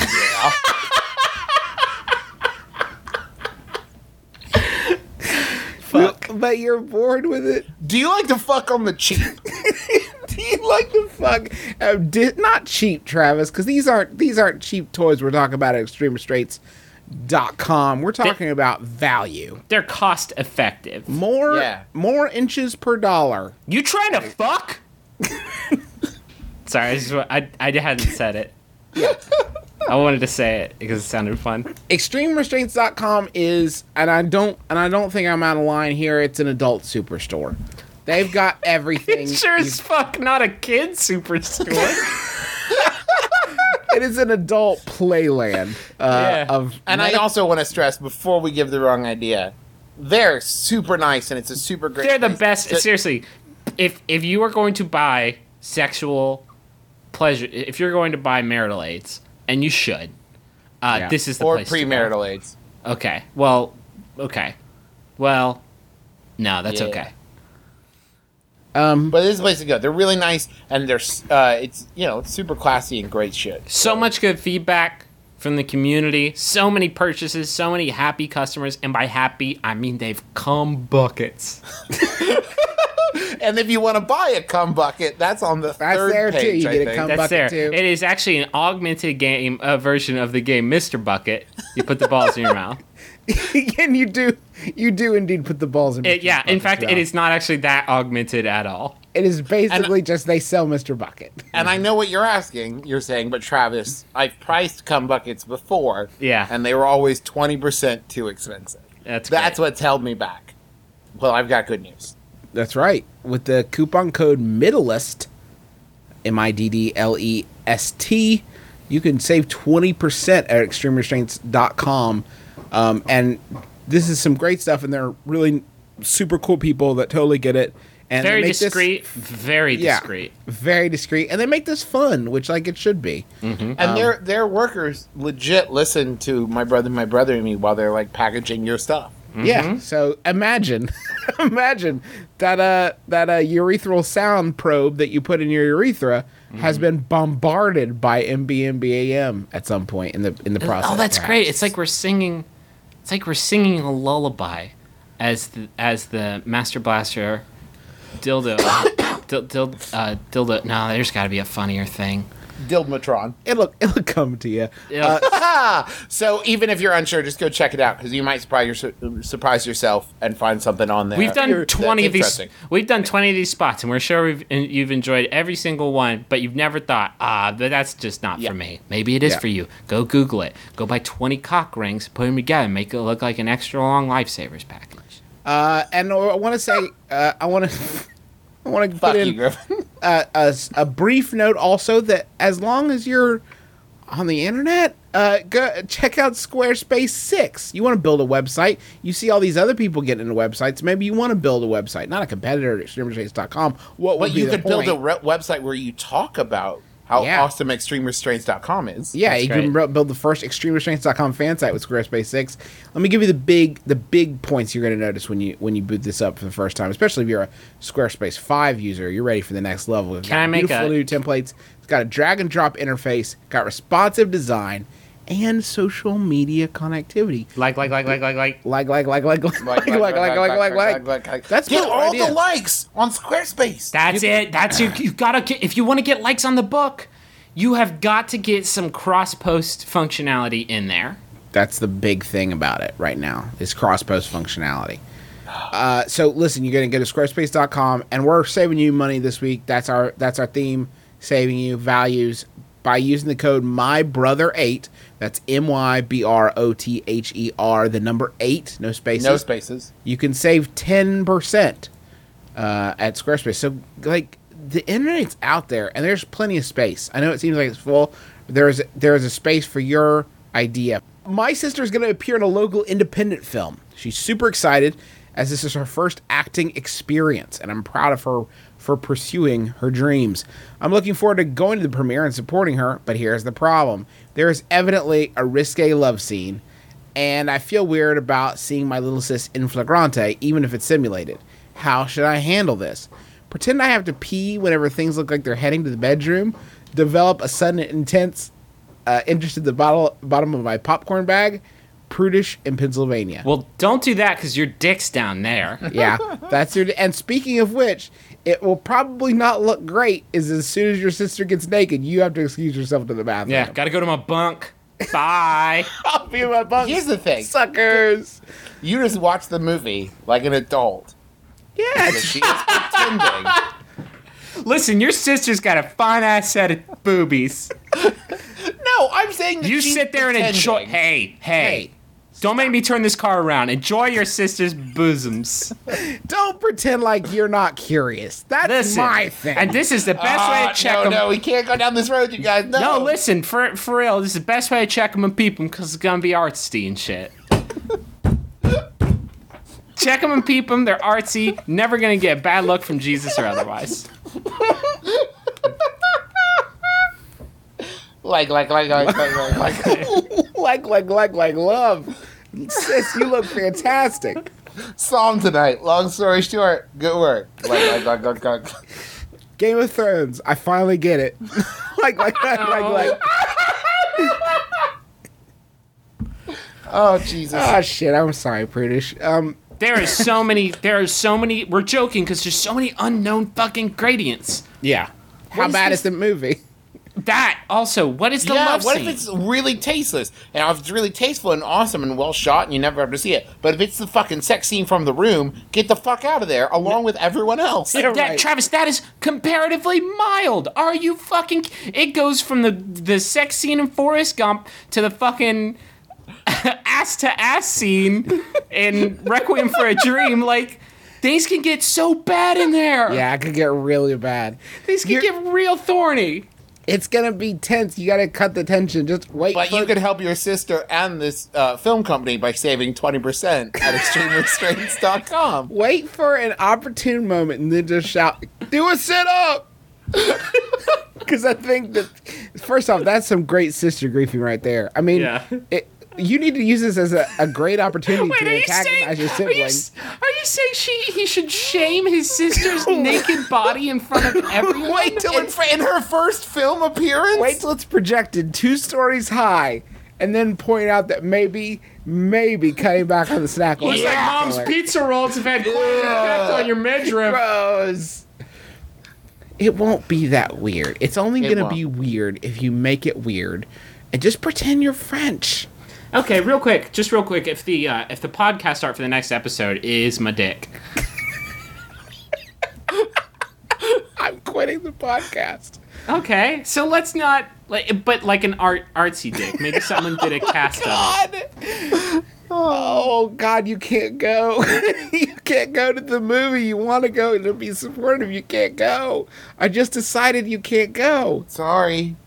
Fuck. But you're bored with it? do you like to fuck on the cheap? Do you like to fuck? Uh, di- not cheap, Travis, because these aren't these aren't cheap toys we're talking about at extreme restraints dot com. We're talking about value. They're cost effective. More Yeah. more inches per dollar. You trying to fuck? Sorry, I, just, wa- I I hadn't said it. I wanted to say it because it sounded fun. extreme restraints dot com is, and I don't and I don't think I'm out of line here, it's an adult superstore. They've got everything. It's sure as fuck not a kid superstore. It is an adult playland uh, Yeah. of And I medi- also want to stress before we give the wrong idea, they're super nice and it's a super great. They're the place best. to- Seriously, if if you are going to buy sexual pleasure, if you're going to buy marital aids, and you should, uh, Yeah. this is the or place. to go. premarital aids. Okay. Well. Okay. Well. No, that's Yeah. okay. um But this is the place to go. They're really nice and they're s- uh, it's you know it's super classy and great shit. So much good feedback from the community. So many purchases. So many happy customers. And by happy, I mean they've come buckets. And if you want to buy a cum bucket, that's on the That's third there, too. page. You I get a think. cum- That's Bucket there. too. It is actually an augmented game uh, version of the game Mister Bucket. You put the balls in your mouth. and you do you do indeed put the balls in It, Mister yeah, in Bucket's fact, mouth. it is not actually that augmented at all. It is basically just they sell Mister Bucket. And I know what you're asking. You're saying, but Travis, I've priced cum buckets before. Yeah. And they were always twenty percent too expensive. That's That's great. what's held me back. Well, I've got good news. That's right. With the coupon code Middlest, M I D D L E S T, you can save twenty percent at extreme restraints dot com. Um, and this is some great stuff, and they're really super cool people that totally get it. And they Very make this- discreet. Very yeah, discreet. very discreet, and they make this fun, which like it should be. And their their workers legit listen to my brother, my brother, and me while they're like packaging your stuff. Yeah. So imagine, imagine that uh that uh, urethral sound probe that you put in your urethra has been bombarded by M B M B A M at some point in the in the process. Oh, that's perhaps. great. It's like we're singing. It's like we're singing a lullaby, as the as the Master Blaster dildo, dil, dil, uh, dildo. No, there's got to be a funnier thing. Dilmatron. It'll it'll come to you. Yeah. Ah! So even if you're unsure, just go check it out because you might surprise, your, surprise yourself and find something on there. We've done that's twenty of these. interesting. We've done twenty of these spots, and we're sure we've, and you've enjoyed every single one. But you've never thought, ah, but that's just not Yeah. for me. Maybe it is Yeah. for you. Go Google it. Go buy twenty cock rings, put them together, make it look like an extra long lifesavers package. Uh, and I want to say, uh, I want to, I want to Fuck put you, in Griffin. uh, a, s- a brief note also that as long as you're on the internet, uh, go check out Squarespace six. You want to build a website. You see all these other people getting into websites. Maybe you want to build a website, not a competitor at extreme restraints dot com. What would But be you the could build a point? re- website where you talk about how Yeah. awesome extreme restraints dot com is. Yeah, That's you can great. bu- build the first extreme restraints dot com fan site with Squarespace six. Let me give you the big the big points you're going to notice when you when you boot this up for the first time, especially if you're a Squarespace five user. You're ready for the next level. It's Can got I make beautiful a- new templates. It's got a drag and drop interface, got responsive design, and social media connectivity. Like, like, like, like, like, like. Like like like like like like like like like like. That's Get my all idea. the likes on Squarespace. That's it. That's you. You've got to get, if you want to get likes on the book, you have got to get some cross post functionality in there. That's the big thing about it right now is cross post functionality. Uh, so listen, you're gonna go to squarespace dot com and we're saving you money this week. That's our that's our theme, saving you values by using the code my brother eight. That's M Y B R O T H E R, the number eight, no spaces. No spaces. You can save ten percent uh, at Squarespace. So like the internet's out there and there's plenty of space. I know it seems like it's full. There's there's a space for your idea. My sister is going to appear in a local independent film. She's super excited as this is her first acting experience, and I'm proud of her for pursuing her dreams. I'm looking forward to going to the premiere and supporting her, but here's the problem. There is evidently a risque love scene, and I feel weird about seeing my little sis in flagrante, even if it's simulated. How should I handle this? Pretend I have to pee whenever things look like they're heading to the bedroom, develop a sudden intense uh, interest in the bottle, bottom of my popcorn bag, prudish in Pennsylvania. Well, don't do that because your dick's down there. Yeah, that's your. And speaking of which, it will probably not look great. Is as soon as your sister gets naked, you have to excuse yourself to the bathroom. Yeah, gotta go to my bunk. Bye. I'll be in my bunk. Here's the thing. Suckers. You just watch the movie like an adult. Yeah, But she is pretending. Listen, your sister's got a fine ass set of boobies. No, I'm saying that You she's sit there and enjoy. pretending. Hey, hey. Hey. Don't make me turn this car around. Enjoy your sister's bosoms. don't pretend like you're not curious. That's Listen. my thing. And this is the best way Ah, to check no, them. no, we can't go down this road, you guys. No, No, listen, for for real, this is the best way to check them and peep them because it's gonna be artsy and shit. Check them and peep them. They're artsy. Never gonna get bad luck from Jesus or otherwise. Like, like, like, like, like, like, like. like, like, like, like, love. Sis, you look fantastic. Psalm tonight. Long story short, good work. Like, like, like, like, like. Game of Thrones. I finally get it. like, like, like, like, like. Oh, Jesus. Ah, shit. I'm sorry, Prudish. Um, There is so many. There are so many. We're joking because there's so many unknown fucking gradients. yeah. How is bad this- is the movie? That also. What is the yeah, love what scene? if it's really tasteless? And if it's really tasteful and awesome and well shot and you never have to see it. But if it's the fucking sex scene from The Room, get the fuck out of there along with everyone else. Yeah. that, right. Travis, that is comparatively mild. Are you fucking? It goes from the the sex scene in Forrest Gump to the fucking ass to ass scene in Requiem for a Dream. Like things can get so bad in there. Yeah, it could get really bad. things can You're- get real thorny. It's gonna be tense. You gotta cut the tension. Just wait. But for you could help your sister and this uh, film company by saving twenty percent at extreme restraints dot com. wait for an opportune moment and then just shout, "Do a sit up!" Because I think that first off, that's some great sister griefing right there. I mean, Yeah. it, you need to use this as a, a great opportunity Wait, to are you antagonize saying? your Are you, sibling. s- are you saying she he should shame his sister's naked body in front of everyone? Wait till In, it's in her first film appearance? wait till it's projected two stories high, and then point out that maybe maybe cutting back on the snack. Looks was like excellent. mom's pizza rolls have had quite an effect on your midriff. Gross. It won't be that weird. It's only It going to won't. be weird if you make it weird and just pretend you're French. Okay, real quick, just real quick. If the uh, if the podcast art for the next episode is my dick, I'm quitting the podcast. okay. So let's not like, but like an art artsy dick. Maybe someone did a cast of it. God. Oh, God, you can't go. You can't go to the movie. You want to go to be supportive. You can't go. I just decided you can't go. Sorry.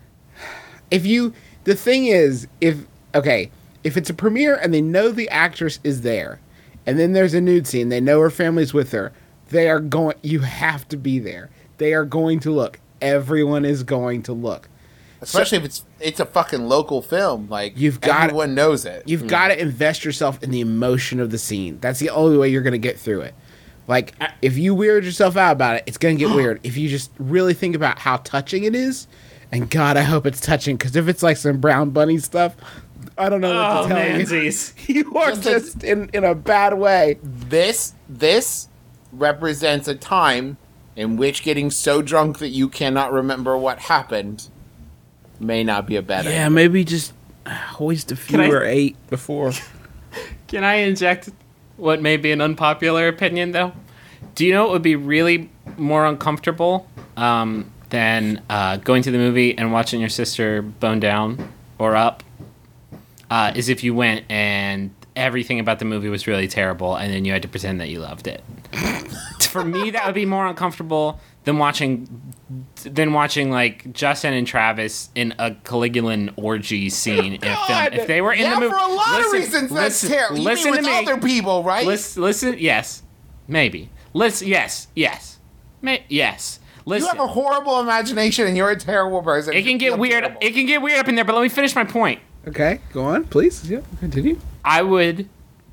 If you, the thing is, if, okay, if it's a premiere and they know the actress is there, and then there's a nude scene, they know her family's with her, they are going, you have to be there. They are going to look. Everyone is going to look. Especially if it's it's a fucking local film. Like, You've got- everyone knows it. You've got to invest yourself in the emotion of the scene. That's the only way you're going to get through it. Like, if you weird yourself out about it, it's going to get weird. If you just really think about how touching it is, and God, I hope it's touching, because if it's like some Brown Bunny stuff, I don't know what Oh to tell you. mansies. You are Just a- just in, in a bad way. This this represents a time in which getting so drunk that you cannot remember what happened may not be a bad idea. Yeah, maybe just hoist a few I- or eight before. Can I inject what may be an unpopular opinion, though? Do you know what would be really more uncomfortable um, than uh, going to the movie and watching your sister bone down or up? Uh, is if you went and everything about the movie was really terrible, and then you had to pretend that you loved it. For me, that would be more uncomfortable than watching than watching like Justin and Travis in a Caligulan orgy scene in a film. If they were in yeah, the movie, for a lot listen, of reasons, that's listen, terrible. You Listen mean with to me. other people, right? Listen, listen, yes, maybe. Listen, yes, yes, May, yes. you Listen, have a horrible imagination and you're a terrible person. it can get You're weird. terrible. It can get weird up in there. But let me finish my point. Okay, go on, please. Yeah, continue. I would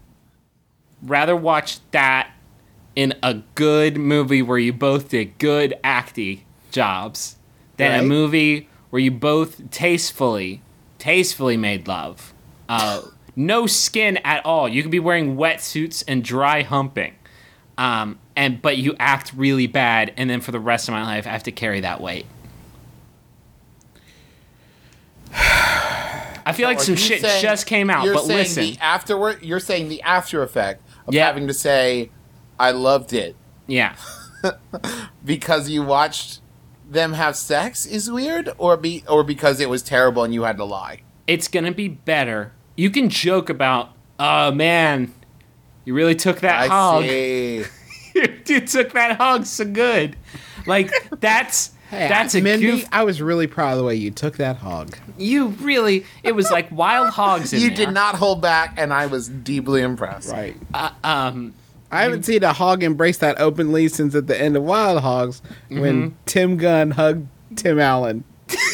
rather watch that in a good movie where you both did good acting jobs than Right. a movie where you both tastefully, tastefully made love. Uh, no skin at all. You could be wearing wetsuits and dry humping, um, and but you act really bad, and then for the rest of my life, I have to carry that weight. I feel like Are some you shit saying- just came out, you're but saying listen. The afterward, you're saying the after effect of Yeah. having to say, "I loved it" Yeah. because you watched them have sex is weird, or be or because it was terrible and you had to lie. It's gonna be better. You can joke about, oh man, you really took that I hog. see. You took that hog so good. Like that's Hey, that's a Mindy, goof. I was really proud of the way you took that hog. You really, it was like wild hogs in You there. did not hold back, and I was deeply impressed. Right. Uh, um, I haven't seen a hog embrace that openly since at the end of Wild Hogs when Tim Gunn hugged Tim Allen.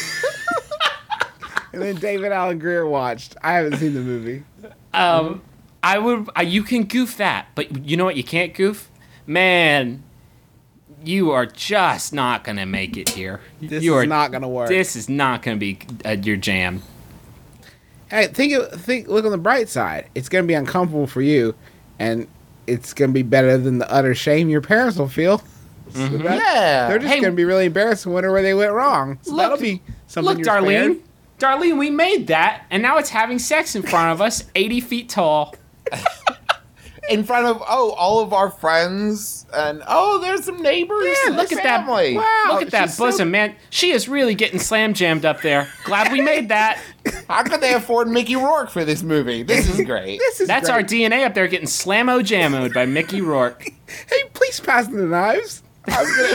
And then David Allen Greer watched. I haven't seen the movie. um, I would. Uh, you can goof that, but you know what? You can't goof, man. You are just not gonna make it here. This you is are not gonna work. This is not gonna be uh, your jam. Hey, think of, think. Look on the bright side. It's gonna be uncomfortable for you, and it's gonna be better than the utter shame your parents will feel. So that- Yeah. they're just Hey, gonna be really embarrassed and wonder where they went wrong. So Look- that'll be something. Look, you're spared. Darlene. Darlene, we made that, and now it's having sex in front of us, eighty feet tall. in front of oh all of our friends, and oh there's some neighbors. Yeah, and look the at that. family. Wow. Look at that she's so- bosom, man. She is really getting slam jammed up there. Glad we made that. How could they afford Mickey Rourke for this movie? This is great. This is That's great. our D N A up there getting slammo jammoed by Mickey Rourke. Hey, please pass me the knives. I'm gonna.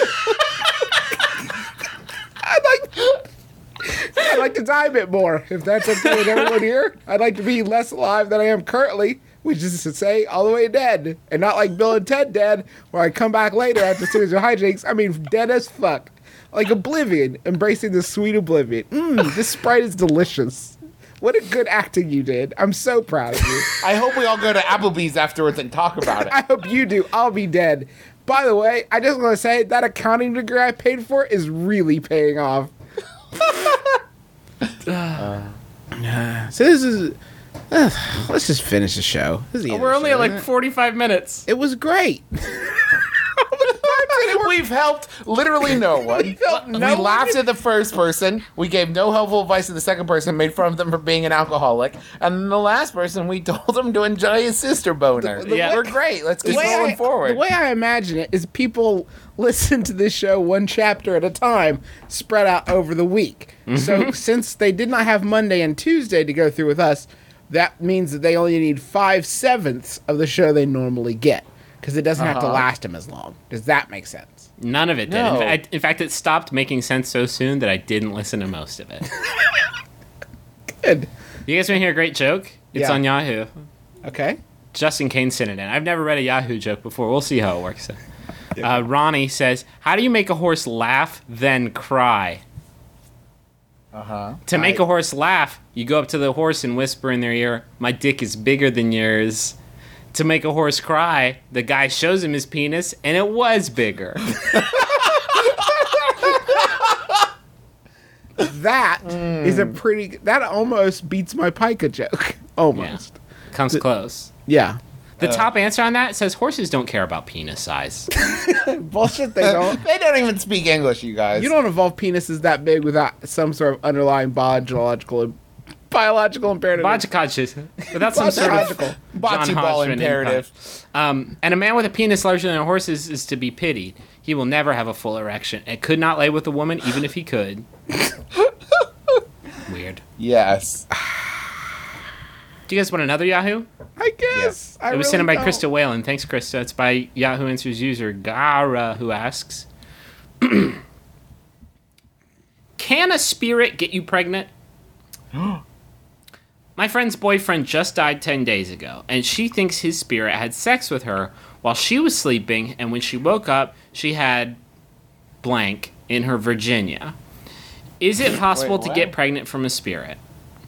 I'd like. I'd like to die a bit more, if that's okay with everyone here. I'd like to be less alive than I am currently, which is to say, all the way dead, and not like Bill and Ted dead, where I come back later after a series of hijinks. I mean, dead as fuck, like Oblivion, embracing the sweet Oblivion. Mmm, this Sprite is delicious. What a good acting you did. I'm so proud of you. I hope we all go to Applebee's afterwards and talk about it. I hope you do. I'll be dead. By the way, I just want to say that accounting degree I paid for is really paying off. So this is. Uh, let's just finish the show. This is the end We're of the only show, at like isn't it? forty-five minutes. It was great. we We've helped literally no one. helped we no one. laughed at the first person. We gave no helpful advice to the second person, made fun of them for being an alcoholic. And then the last person, we told them to enjoy his sister boner. The- the Yeah. We're great. Let's keep way going I- forward. The way I imagine it is people listen to this show one chapter at a time, spread out over the week. So since they did not have Monday and Tuesday to go through with us, that means that they only need five sevenths of the show they normally get because it doesn't have to Uh-huh. last them as long. Does that make sense? None of it did. No. In, fact, in fact, it stopped making sense so soon that I didn't listen to most of it. Good. You guys want to hear a great joke? It's Yeah. on Yahoo. Okay. Justin Kane sent it in. I've never read a Yahoo joke before. We'll see how it works. Uh, Ronnie says, "How do you make a horse laugh then cry?" Uh-huh. To make I- a horse laugh, you go up to the horse and whisper in their ear, "My dick is bigger than yours." To make a horse cry, the guy shows him his penis, and it was bigger. That is a pretty. That almost beats my pica joke. Almost. Comes close. Yeah. The top answer on that says horses don't care about penis size. Bullshit. They don't. They don't even speak English, you guys. You don't evolve penises that big without some sort of underlying biological biological imperative. Bajikaj, without some sort of Biological. John Bocce ball Hodgman imperative. impact. Um, and a man with a penis larger than a horse's is to be pitied. He will never have a full erection and could not lay with a woman even if he could. Weird. Yes. Do you guys want another Yahoo? I guess. I It was really sent in by don't. Krista Whalen. Thanks, Krista. It's by Yahoo Answers user Gara, who asks, "Can a spirit get you pregnant?" My friend's boyfriend just died ten days ago, and she thinks his spirit had sex with her while she was sleeping, and when she woke up, she had blank in her Virginia. Is it possible Wait, to what? get pregnant from a spirit?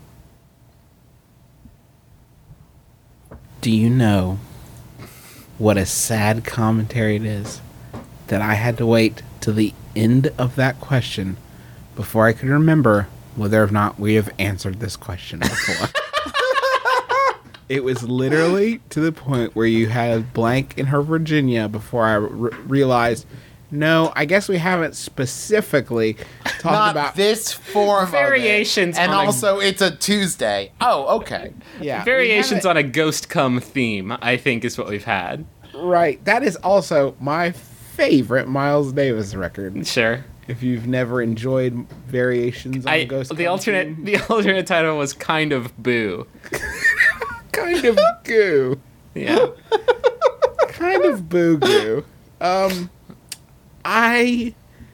Do you know what a sad commentary it is that I had to wait to the end of that question before I could remember whether or not we have answered this question before? It was literally to the point where you had blank in her Virginia before I re- realized, no, I guess we haven't specifically talked Not about this form Variations of it. And on a- also, it's a Tuesday. Oh, okay. yeah, we Variations haven't- on a ghost cum theme, I think, is what we've had. right. That is also my favorite Miles Davis record. Sure. If you've never enjoyed variations on I, Ghost the Cum alternate theme. the alternate title was kind of boo. kind of goo, Yeah. kind of boo goo. Um, I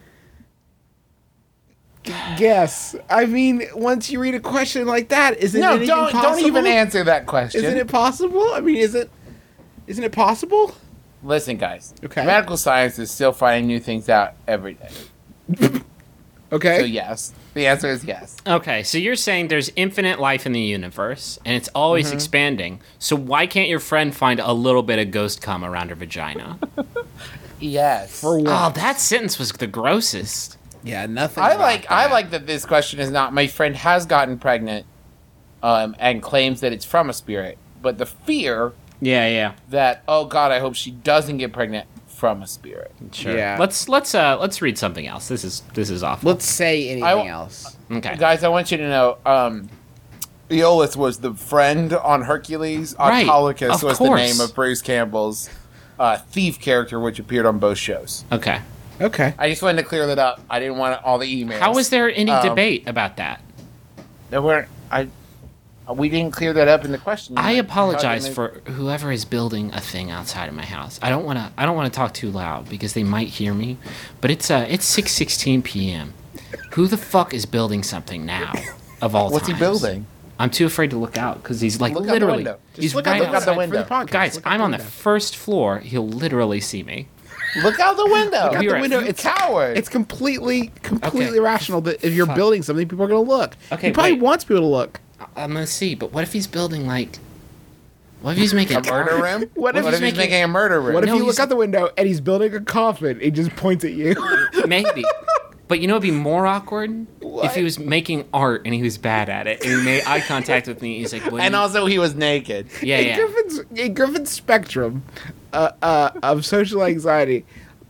g- guess. I mean, once you read a question like that, isn't No, it don't possible? don't even answer that question. Isn't it possible? I mean, is it? Isn't it possible? Listen, guys. Okay. Medical science is still finding new things out every day. Okay. So yes, the answer is yes. Okay, so you're saying there's infinite life in the universe, and it's always Mm-hmm. expanding. So why can't your friend find a little bit of ghost cum around her vagina? Yes. For what? Oh, that sentence was the grossest. yeah, nothing. I about like I that. like that this question is not my friend has gotten pregnant, um, and claims that it's from a spirit, but the fear Yeah, yeah, that oh god, I hope she doesn't get pregnant from a spirit. sure. Yeah. Let's let's uh let's read something else. This is this is awful. Let's say anything I w- else. Okay. Guys, I want you to know, um, Aeolus was the friend on Hercules. Right, Autolycus of was course. the name of Bruce Campbell's uh, thief character, which appeared on both shows. Okay. Okay. I just wanted to clear that up. I didn't want all the emails. How was there any Um, debate about that? There weren't. I. We didn't clear that up in the question. I Like, apologize how did for whoever is building a thing outside of my house. I don't want to. I don't want to talk too loud because they might hear me. But it's uh, it's six sixteen p.m. Who the fuck is building something now? Of all they- What's he times? building? I'm too afraid to look out because he's like Look out the literally. window. Just He's look right out, look out outside. the window. For the podcast. Guys, Look out I'm on the window. first floor. He'll literally see me. Look out the window. Look out We the were at- window. You It's coward. It's completely, completely Okay. rational that if you're Fuck. building something, people are going to look. Okay, he probably wait. wants people to look. I'm gonna see. But what if he's building like? What if he's making a murder room. What if what he's if he's making- making a murder room? What if No, you he's- look out the window and he's building a coffin? He just points at you. Maybe. But you know, it'd be more awkward What? if he was making art and he was bad at it and he made eye contact with me. He's like, what do and you- also, he was naked. yeah, in yeah. Griffin's in Griffin's spectrum uh, uh, of social anxiety,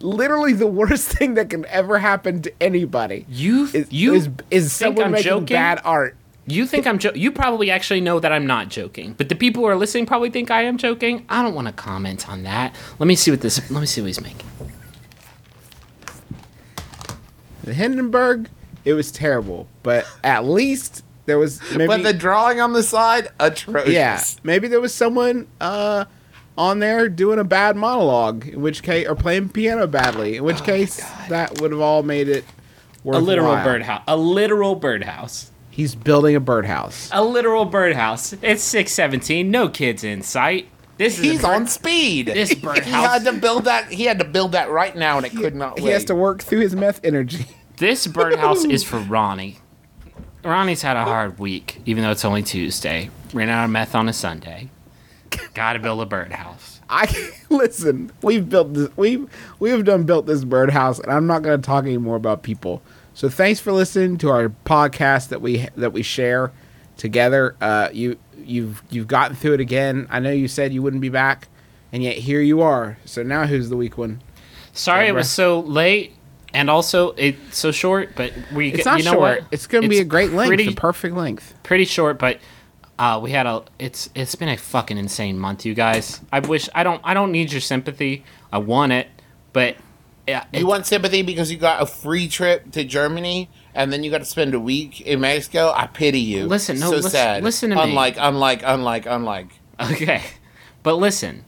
literally the worst thing that can ever happen to anybody. You Is, you is, is think someone I'm making joking? bad art. You think I'm joking? You probably actually know that I'm not joking, but the people who are listening probably think I am joking. I don't want to comment on that. Let me see what this. Let me see what he's making. The Hindenburg, it was terrible, but at least there was maybe. But the drawing on the side, atrocious. Yeah, maybe there was someone uh, on there doing a bad monologue, in which case, or playing piano badly, in which case that would have all made it A worthwhile. literal birdhouse. A literal birdhouse. He's building a birdhouse. A literal birdhouse. It's six seventeen. No kids in sight. This is He's a bird- on speed. This He birdhouse. had to build that. He had to build that right now, and it could not He wait. has to work through his meth energy. This birdhouse is for Ronnie. Ronnie's had a hard week, even though it's only Tuesday. Ran out of meth on a Sunday. Gotta build a birdhouse. I listen. We've built this. We we have done built this birdhouse, and I'm not going to talk anymore about people. So thanks for listening to our podcast that we that we share together. Uh, you you've you've gotten through it again. I know you said you wouldn't be back, and yet here you are. So now who's the weak one? Sorry it was so late, and also it's so short. But we, It's not you know short. what? It's going to be a great length, Pretty, the perfect length. pretty short, but uh, we had a. It's it's been a fucking insane month, you guys. I wish I don't I don't need your sympathy. I want it, but yeah, You it- want sympathy because you got a free trip to Germany, and then you got to spend a week in Mexico. I pity you. Listen, no, so listen- sad. listen to me. unlike, Unlike, unlike, unlike, Okay, but listen.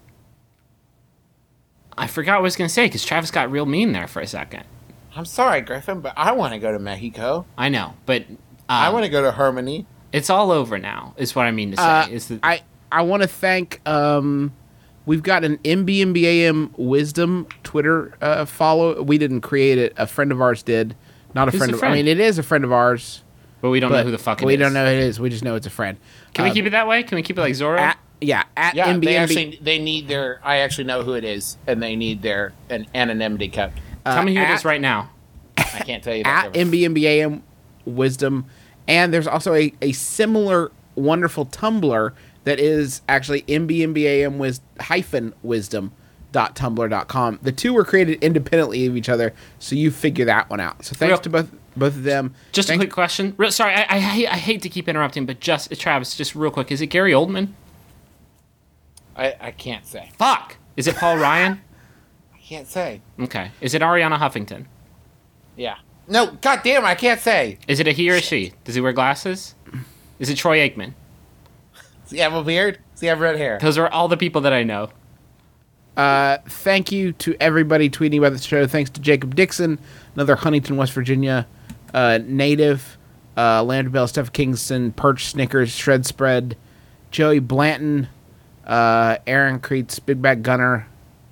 I forgot what I was gonna say because Travis got real mean there for a second. I'm sorry, Griffin, but I want to go to Mexico. I know, but uh, I want to go to Germany. it's all over now. Is what I mean to say. Uh, is that I I want to thank. Um, we've got an M B M B A M Wisdom Twitter uh, follow. We didn't create it. A friend of ours did. Not a Who's friend the of. friend? I mean, it is a friend of ours. but we don't But know who the fuck it we is. don't know who it is. We just know it's a friend. Can we keep it that way? Can we keep it like Zorro? At, yeah, at Yeah, M B they M B. actually they need their. I actually know who it is, and they need their an anonymity kept. Tell me who it at- is right now. I can't tell you that. At M B M B A M Wisdom, and there's also a, a similar wonderful Tumblr that is actually M B M B A M wis- hyphen wisdom dot tumblr dot com. The two were created independently of each other, so you figure that one out. So thanks Real- to both both of them. Just Thank- a quick question. Real, sorry, I, I hate I hate to keep interrupting, but just Travis, just real quick. Is it Gary Oldman? I, I can't say. Fuck. Is it Paul Ryan? I can't say. Okay. Is it Ariana Huffington? Yeah. No, goddamn, I can't say. Is it a he or a she? Does he wear glasses? Is it Troy Aikman? Does he have a beard? Does he have red hair? Those are all the people that I know. Uh, thank you to everybody tweeting about the show. Thanks to Jacob Dixon, another Huntington, West Virginia uh, native. Uh, Landry Bell, Steph Kingston, Perch Snickers, Shred Spread, Joey Blanton, uh, Aaron Creets, Big Back Gunner,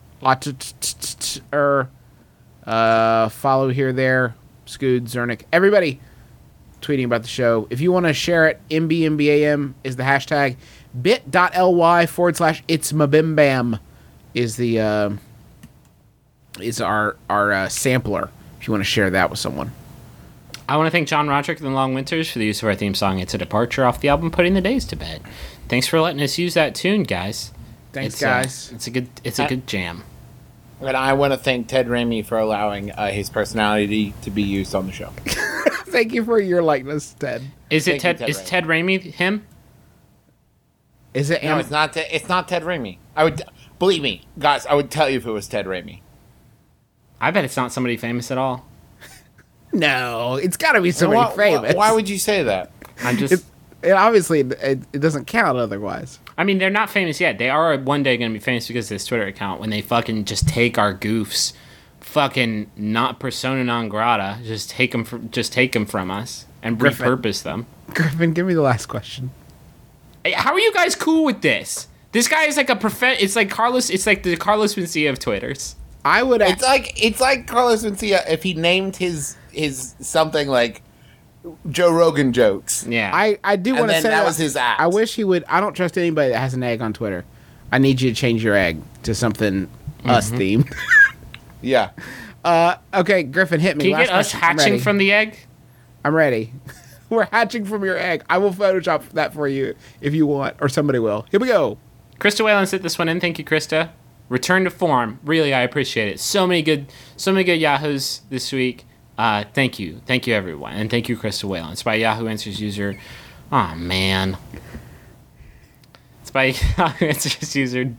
er, uh, follow here, there, Scood, Zernick, everybody tweeting about the show. If you want to share it, M B M B A M is the hashtag. bit.ly forward slash it's mabimbam is the uh, is our our uh, sampler. If you want to share that with someone. I want to thank John Roderick and the Long Winters for the use of our theme song. It's a departure off the album Putting the Days to Bed. Thanks for letting us use that tune, guys. Thanks, It's, uh, guys. it's a good it's a I- good jam. And I want to thank Ted Raimi for allowing uh, his personality to be used on the show. Thank you for your likeness, Ted. Is it Thank you, Ted? Ted Is Raimi. Ted Raimi him? Is it? No, Am- it's not. Te- it's not Ted Raimi. I would believe me, guys. I would tell you if it was Ted Raimi. I bet it's not somebody famous at all. no, it's got to be somebody why, famous. Why, why would you say that? I'm just. It, it obviously it, it doesn't count otherwise. I mean, they're not famous yet. They are one day going to be famous because of this Twitter account when they fucking just take our goofs, fucking not persona non grata, just take them from, just take them from us and Griffin. repurpose them. Griffin, give me the last question. Hey, how are you guys cool with this? This guy is like a prof. It's like Carlos. It's like the Carlos Mencia of Twitters. I would. It's like it's like Carlos Mencia if he named his his something like Joe Rogan jokes. Yeah. I, I do And want to then say that was his act. I wish he would. I don't trust anybody that has an egg on Twitter. I need you to change your egg to something Mm-hmm. us themed. Yeah. uh, okay, Griffin, hit me. Can you Last get us question. I'm hatching ready. from the egg? I'm ready. We're hatching from your egg. I will Photoshop that for you if you want, or somebody will. Here we go. Krista Whalen sent this one in. Thank you, Krista. return to form. Really, I appreciate it. So many good, so many good Yahoos this week. Uh, thank you, thank you everyone, and thank you, Krista Whalen. It's by Yahoo Answers user. Oh man, it's by Yahoo Answers user.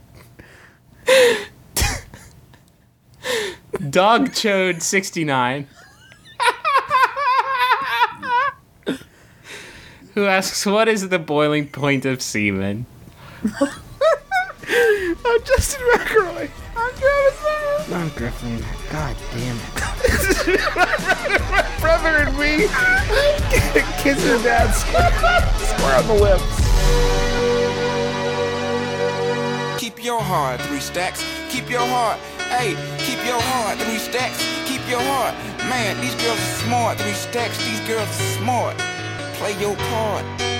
Dogchode sixty-nine. Who asks, what is the boiling point of semen? I'm Justin McElroy. I'm Travis Barrow. I'm Griffin. God damn it. My brother and me kiss your dad square on the lips. Keep your heart, three stacks. Keep your heart. Hey, keep your heart, three stacks. Keep your heart. Man, these girls are smart, three stacks. These girls are smart. Play your part.